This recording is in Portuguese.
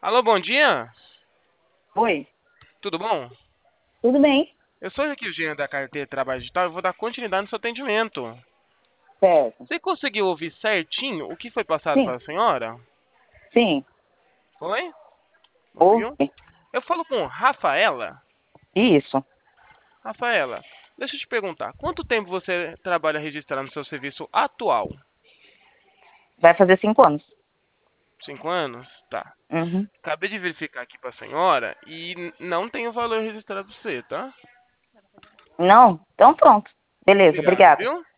Alô, bom dia? Oi, Tudo bom? tudo bem? Eu sou aqui o Jean da Carteira de Trabalho Digital e vou dar continuidade no seu atendimento. Certo. Você conseguiu ouvir certinho o que foi passado Sim, para a senhora? sim. Foi? Ouviu? Ouve. Eu falo com Rafaela. Isso. Rafaela, deixa eu te perguntar, quanto tempo você trabalha registrado no seu serviço atual? Vai fazer 5 anos. 5 anos? Tá. Uhum. Acabei de verificar aqui para a senhora e não tem o valor registrado para você, tá? Não? Então pronto. Beleza, Obrigado, obrigada. viu?